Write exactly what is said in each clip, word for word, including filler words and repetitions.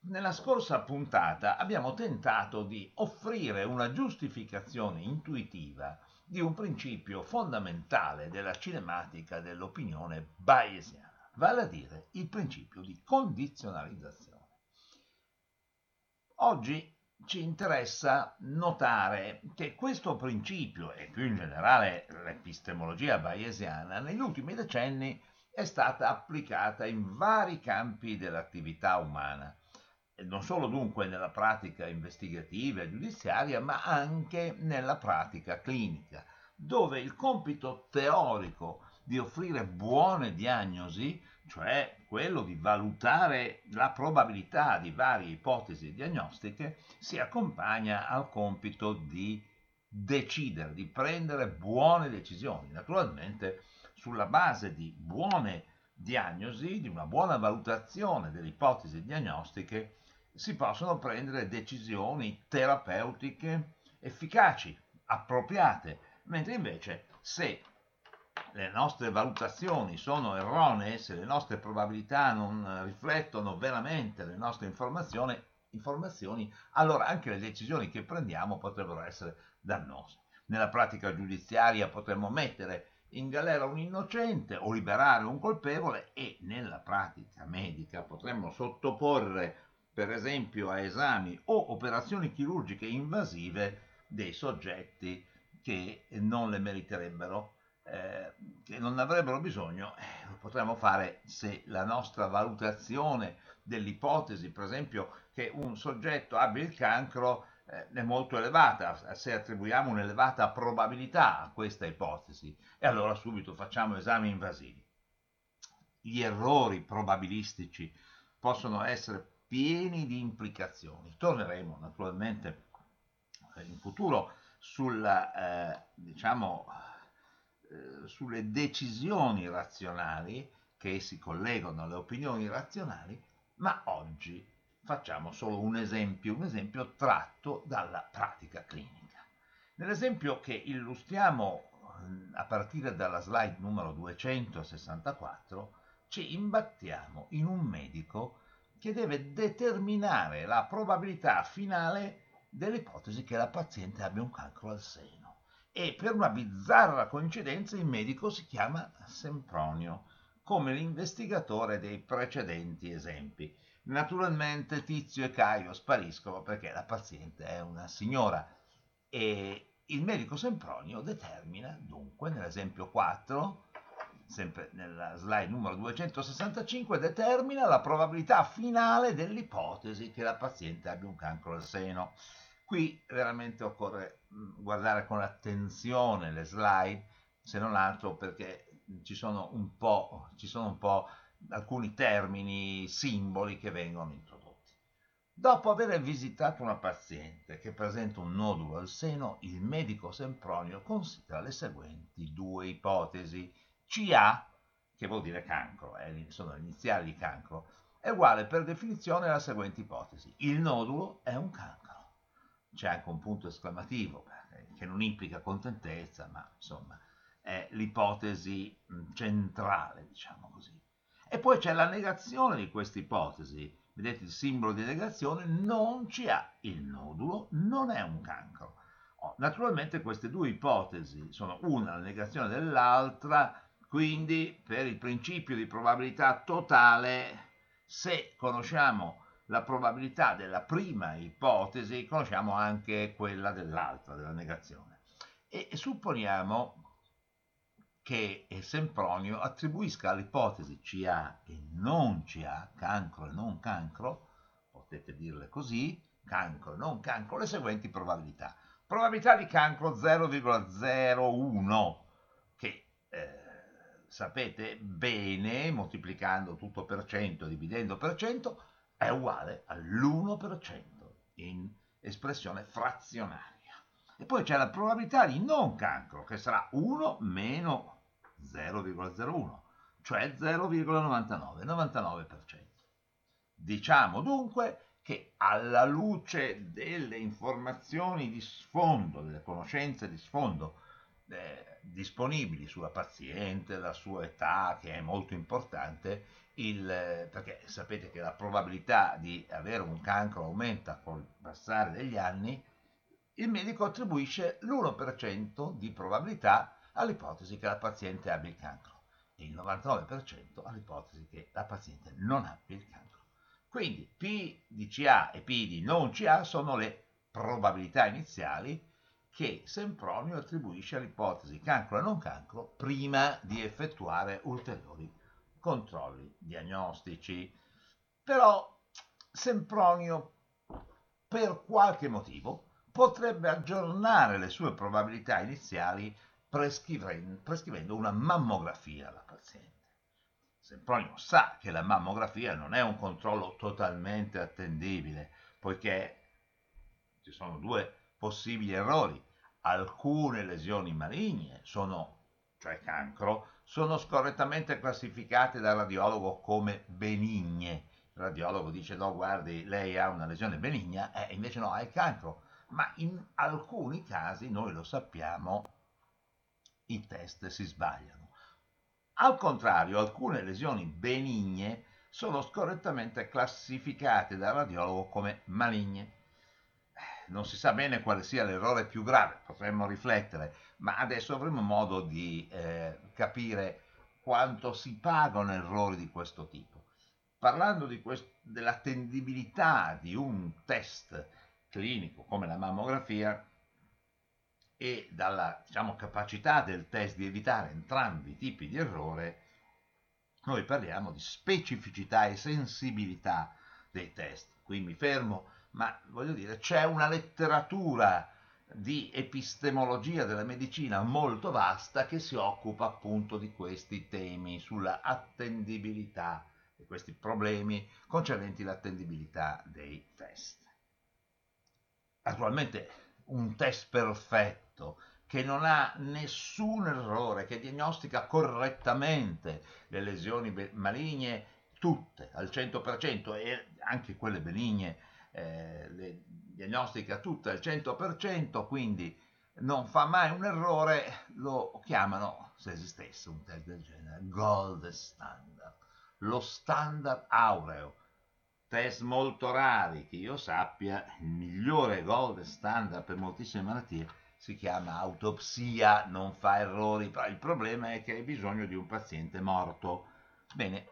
Nella scorsa puntata abbiamo tentato di offrire una giustificazione intuitiva di un principio fondamentale della cinematica dell'opinione bayesiana, vale a dire il principio di condizionalizzazione. Oggi ci interessa notare che questo principio, e più in generale l'epistemologia bayesiana, negli ultimi decenni è stata applicata in vari campi dell'attività umana, e non solo dunque nella pratica investigativa e giudiziaria, ma anche nella pratica clinica, dove il compito teorico di offrire buone diagnosi, cioè quello di valutare la probabilità di varie ipotesi diagnostiche, si accompagna al compito di decidere, di prendere buone decisioni, naturalmente sulla base di buone diagnosi, di una buona valutazione delle ipotesi diagnostiche, si possono prendere decisioni terapeutiche efficaci, appropriate, mentre invece se le nostre valutazioni sono erronee, se le nostre probabilità non riflettono veramente le nostre informazioni, informazioni, allora anche le decisioni che prendiamo potrebbero essere dannose. Nella pratica giudiziaria potremmo mettere in galera un innocente o liberare un colpevole, e nella pratica medica potremmo sottoporre per esempio a esami o operazioni chirurgiche invasive dei soggetti che non le meriterebbero, eh, che non avrebbero bisogno. Eh, lo potremmo fare se la nostra valutazione dell'ipotesi, per esempio, che un soggetto abbia il cancro, eh, è molto elevata, se attribuiamo un'elevata probabilità a questa ipotesi, e allora subito facciamo esami invasivi. Gli errori probabilistici possono essere pieni di implicazioni. Torneremo naturalmente in futuro sulla, eh, diciamo, eh, sulle decisioni razionali che si collegano alle opinioni razionali, ma oggi facciamo solo un esempio, un esempio tratto dalla pratica clinica. Nell'esempio che illustriamo a partire dalla slide numero duecentosessantaquattro, ci imbattiamo in un medico che deve determinare la probabilità finale dell'ipotesi che la paziente abbia un cancro al seno. E per una bizzarra coincidenza il medico si chiama Sempronio, come l'investigatore dei precedenti esempi. Naturalmente Tizio e Caio spariscono perché la paziente è una signora, e il medico Sempronio determina dunque, nell'esempio quattro, sempre nella slide numero duecentosessantacinque, determina la probabilità finale dell'ipotesi che la paziente abbia un cancro al seno. Qui veramente occorre guardare con attenzione le slide, se non altro perché ci sono un po', ci sono un po' alcuni termini, simboli che vengono introdotti. Dopo aver visitato una paziente che presenta un nodulo al seno, il medico Sempronio considera le seguenti due ipotesi. C A, che vuol dire cancro, eh, sono le iniziali di cancro, è uguale per definizione alla seguente ipotesi: il nodulo è un cancro. C'è anche un punto esclamativo, eh, che non implica contentezza, ma insomma è l'ipotesi centrale, diciamo così. E poi c'è la negazione di questa ipotesi. Vedete il simbolo di negazione: non C A, il nodulo non è un cancro. Oh, naturalmente queste due ipotesi sono una la negazione dell'altra, quindi per il principio di probabilità totale, se conosciamo la probabilità della prima ipotesi, conosciamo anche quella dell'altra, della negazione. E supponiamo che Sempronio attribuisca all'ipotesi C A e non C A, cancro e non cancro, potete dirle così, cancro e non cancro, le seguenti probabilità. Probabilità di cancro zero virgola zero uno, che eh, sapete bene, moltiplicando tutto per cento, dividendo per cento, è uguale all'uno per cento in espressione frazionaria. E poi c'è la probabilità di non cancro, che sarà uno meno zero virgola zero uno, cioè zero virgola novantanove, novantanove per cento. Diciamo dunque che alla luce delle informazioni di sfondo, delle conoscenze di sfondo eh, disponibili sulla paziente, la sua età, che è molto importante, il, perché sapete che la probabilità di avere un cancro aumenta col passare degli anni, il medico attribuisce l'uno per cento di probabilità all'ipotesi che la paziente abbia il cancro e il novantanove per cento all'ipotesi che la paziente non abbia il cancro. Quindi P di C A e P di non C A sono le probabilità iniziali che Sempronio attribuisce all'ipotesi cancro e non cancro prima di effettuare ulteriori controlli diagnostici. Però Sempronio, per qualche motivo, potrebbe aggiornare le sue probabilità iniziali prescrivendo una mammografia alla paziente. Sempronio sa che la mammografia non è un controllo totalmente attendibile, poiché ci sono due possibili errori. Alcune lesioni maligne, sono, cioè cancro, sono scorrettamente classificate dal radiologo come benigne. Il radiologo dice no, guardi, lei ha una lesione benigna, e eh, invece no, ha il cancro. Ma in alcuni casi, noi lo sappiamo, i test si sbagliano. Al contrario, alcune lesioni benigne sono scorrettamente classificate dal radiologo come maligne. Non si sa bene quale sia l'errore più grave, potremmo riflettere, ma adesso avremo modo di eh, capire quanto si pagano errori di questo tipo. Parlando di quest- dell'attendibilità di un test clinico come la mammografia e dalla, diciamo, capacità del test di evitare entrambi i tipi di errore, noi parliamo di specificità e sensibilità dei test. Qui mi fermo, ma voglio dire, c'è una letteratura di epistemologia della medicina molto vasta che si occupa appunto di questi temi, sulla attendibilità e questi problemi concernenti l'attendibilità dei test. Naturalmente un test perfetto che non ha nessun errore, che diagnostica correttamente le lesioni maligne tutte al cento per cento e anche quelle benigne eh, le diagnostica tutte al cento per cento, quindi non fa mai un errore, lo chiamano, se esistesse un test del genere, gold standard, lo standard aureo. Test molto rari, che io sappia, il migliore gold standard per moltissime malattie si chiama autopsia, non fa errori, però il problema è che hai bisogno di un paziente morto. Bene,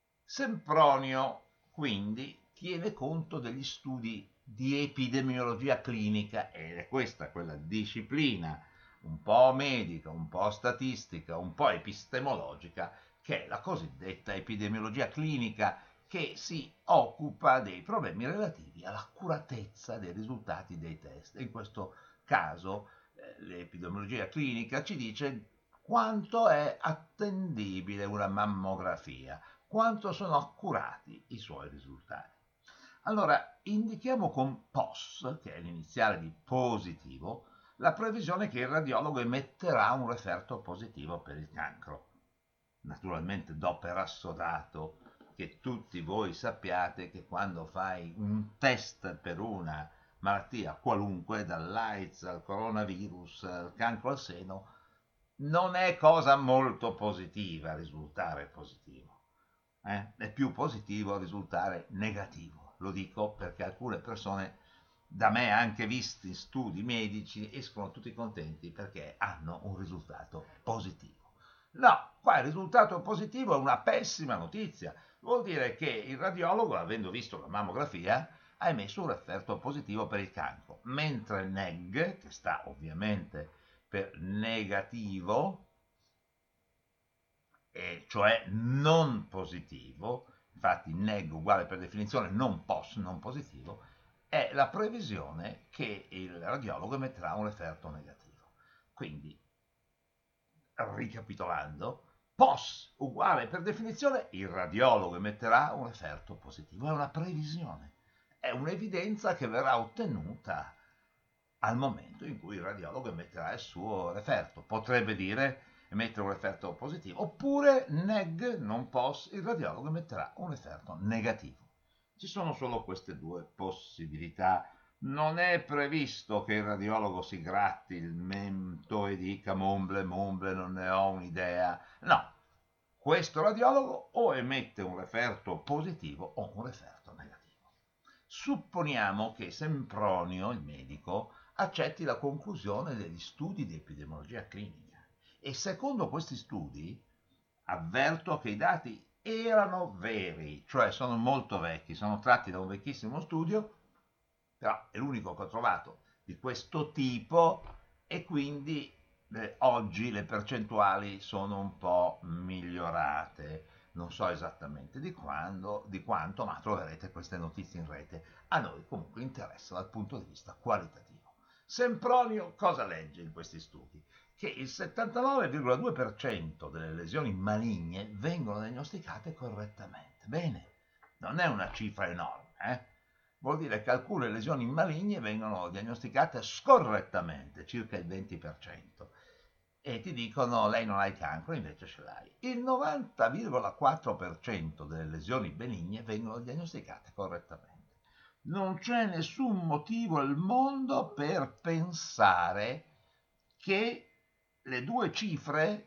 Sempronio quindi tiene conto degli studi di epidemiologia clinica ed è questa quella disciplina un po' medica, un po' statistica, un po' epistemologica, che è la cosiddetta epidemiologia clinica, che si occupa dei problemi relativi all'accuratezza dei risultati dei test. In questo caso eh, l'epidemiologia clinica ci dice quanto è attendibile una mammografia, quanto sono accurati i suoi risultati. Allora, indichiamo con P O S, che è l'iniziale di positivo, la previsione che il radiologo emetterà un referto positivo per il cancro. Naturalmente do per assodato che tutti voi sappiate che quando fai un test per una malattia qualunque, dall'AIDS al coronavirus al cancro al seno, non è cosa molto positiva risultare positivo. Eh? È più positivo risultare negativo. Lo dico perché alcune persone, da me anche visti in studi medici, escono tutti contenti perché hanno un risultato positivo. No, qua il risultato positivo è una pessima notizia. Vuol dire che il radiologo, avendo visto la mammografia, ha emesso un referto positivo per il cancro, mentre N E G, che sta ovviamente per negativo, e cioè non positivo, infatti N E G uguale per definizione non P O S, non positivo, è la previsione che il radiologo emetterà un referto negativo. Quindi, ricapitolando, P O S uguale per definizione il radiologo emetterà un referto positivo, è una previsione, è un'evidenza che verrà ottenuta al momento in cui il radiologo emetterà il suo referto. Potrebbe dire emettere un referto positivo, oppure N E G, non P O S, il radiologo emetterà un referto negativo. Ci sono solo queste due possibilità. Non è previsto che il radiologo si gratti il mento e dica momble, momble, non ne ho un'idea. No, questo radiologo o emette un referto positivo o un referto negativo. Supponiamo che Sempronio, il medico, accetti la conclusione degli studi di epidemiologia clinica e secondo questi studi avverto che i dati erano veri, cioè sono molto vecchi, sono tratti da un vecchissimo studio, però è l'unico che ho trovato di questo tipo e quindi eh, oggi le percentuali sono un po' migliorate. Non so esattamente di quando, di quanto, ma troverete queste notizie in rete. A noi comunque interessa dal punto di vista qualitativo. Sempronio cosa legge in questi studi? Che il settantanove virgola due per cento delle lesioni maligne vengono diagnosticate correttamente. Bene, non è una cifra enorme, eh? Vuol dire che alcune lesioni maligne vengono diagnosticate scorrettamente, circa il venti per cento, e ti dicono lei non ha il cancro, invece ce l'hai. Il novanta virgola quattro per cento delle lesioni benigne vengono diagnosticate correttamente. Non c'è nessun motivo al mondo per pensare che le due cifre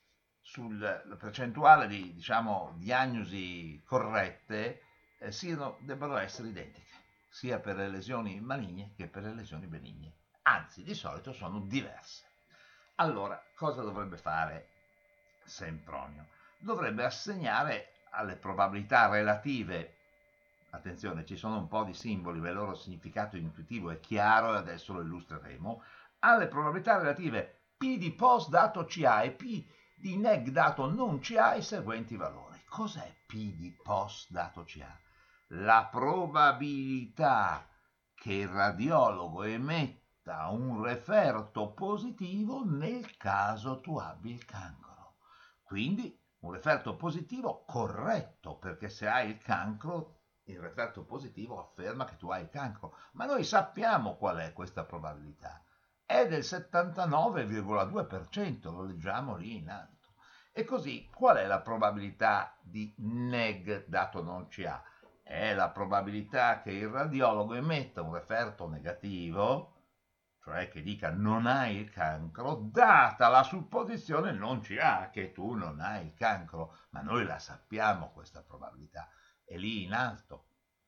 sulla percentuale di diciamo, diagnosi corrette eh, siano, debbano essere identiche, sia per le lesioni maligne che per le lesioni benigne. Anzi, di solito sono diverse. Allora, cosa dovrebbe fare Sempronio? Dovrebbe assegnare alle probabilità relative, attenzione, ci sono un po' di simboli, ma il loro significato intuitivo è chiaro e adesso lo illustreremo, alle probabilità relative P di post dato C A e P di neg dato non C A i seguenti valori. Cos'è P di post dato C A? La probabilità che il radiologo emetta un referto positivo nel caso tu abbia il cancro. Quindi un referto positivo corretto, perché se hai il cancro il referto positivo afferma che tu hai il cancro. Ma noi sappiamo qual è questa probabilità. È del settantanove virgola due per cento, lo leggiamo lì in alto. E così qual è la probabilità di neg dato non C A? È la probabilità che il radiologo emetta un referto negativo, cioè che dica non hai il cancro, data la supposizione non C A che tu non hai il cancro, ma noi la sappiamo questa probabilità, è lì in alto,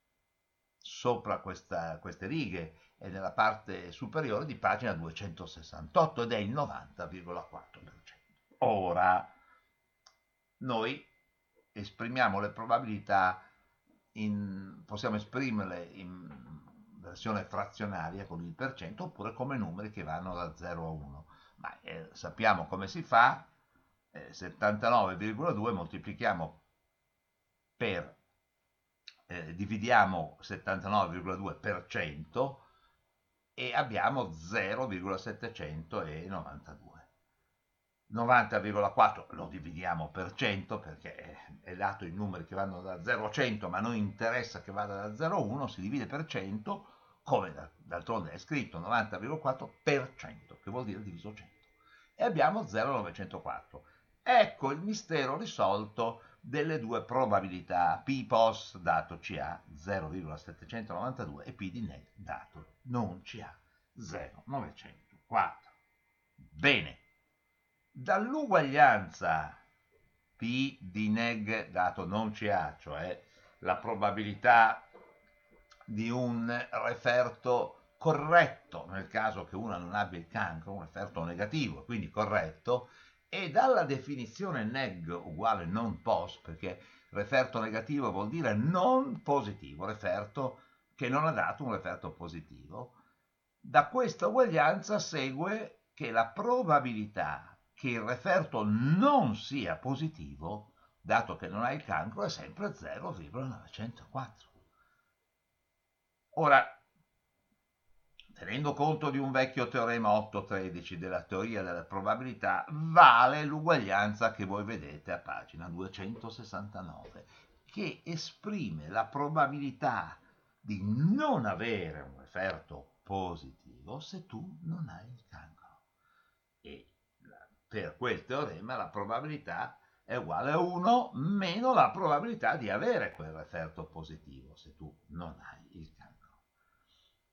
sopra questa, queste righe, è nella parte superiore di pagina duecentosessantotto ed è il novanta virgola quattro per cento. Ora, noi esprimiamo le probabilità, in, possiamo esprimerle in versione frazionaria con il per cento oppure come numeri che vanno da zero a uno. Ma eh, sappiamo come si fa, eh, settantanove virgola due moltiplichiamo per, eh, dividiamo settantanove virgola due per cento e abbiamo zero virgola settecentonovantadue. novanta virgola quattro lo dividiamo per cento perché è dato in numeri che vanno da zero a cento, ma a noi interessa che vada da zero a uno, si divide per cento, come d'altronde è scritto novanta virgola quattro per cento, che vuol dire diviso cento. E abbiamo zero virgola novecentoquattro. Ecco il mistero risolto delle due probabilità P post dato C A zero virgola settecentonovantadue e P di neg dato non C A zero virgola novecentoquattro. Bene, dall'uguaglianza P di neg dato non C A, cioè la probabilità di un referto corretto nel caso che uno non abbia il cancro, un referto negativo, quindi corretto, e dalla definizione neg uguale non post, perché referto negativo vuol dire non positivo, referto che non ha dato un referto positivo. Da questa uguaglianza segue che la probabilità che il referto non sia positivo, dato che non ha il cancro, è sempre zero virgola novecentoquattro. Ora, tenendo conto di un vecchio teorema otto tredici della teoria della probabilità, vale l'uguaglianza che voi vedete a pagina duecentosessantanove, che esprime la probabilità di non avere un referto positivo se tu non hai il cancro. E per quel teorema la probabilità è uguale a uno meno la probabilità di avere quel referto positivo se tu non hai il cancro.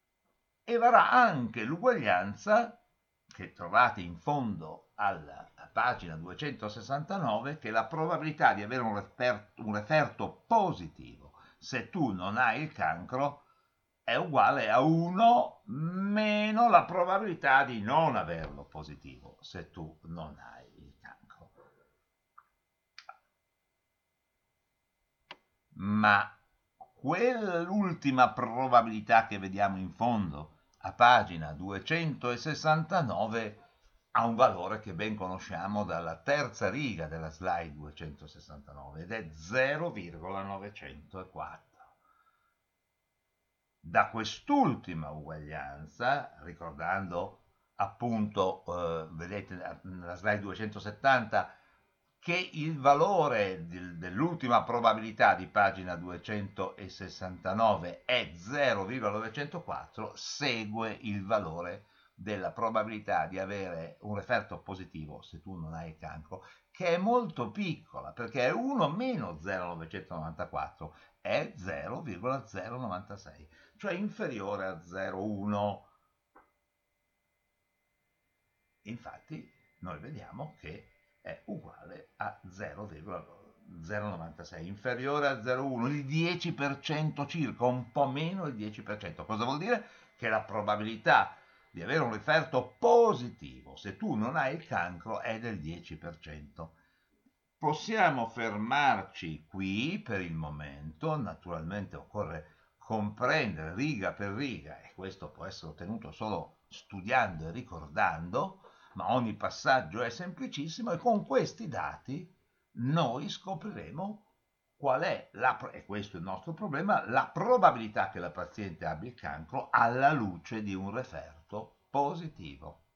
E varrà anche l'uguaglianza che trovate in fondo alla pagina duecentosessantanove, che la probabilità di avere un referto, un referto positivo se tu non hai il cancro è uguale a uno meno la probabilità di non averlo positivo se tu non hai il cancro. Ma quell'ultima probabilità che vediamo in fondo a pagina duecentosessantanove ha un valore che ben conosciamo dalla terza riga della slide duecentosessantanove ed è zero virgola novecentoquattro. Da quest'ultima uguaglianza, ricordando appunto, eh, vedete nella slide duecentosettanta, che il valore dell'ultima probabilità di pagina duecentosessantanove è zero virgola novecentoquattro, segue il valore della probabilità di avere un referto positivo se tu non hai il cancro, che è molto piccola, perché è uno meno zero virgola novecentonovantaquattro, è zero virgola zero novantasei, cioè inferiore a zero virgola uno. Infatti noi vediamo che è uguale a zero virgola zero novantasei, inferiore a zero virgola uno, il dieci per cento circa, un po' meno il dieci per cento. Cosa vuol dire? Che la probabilità di avere un referto positivo se tu non hai il cancro è del dieci per cento. Possiamo fermarci qui per il momento, naturalmente occorre comprendere riga per riga, e questo può essere ottenuto solo studiando e ricordando, ma ogni passaggio è semplicissimo, e con questi dati noi scopriremo qual è, la, e questo è il nostro problema, la probabilità che la paziente abbia il cancro alla luce di un referto positivo.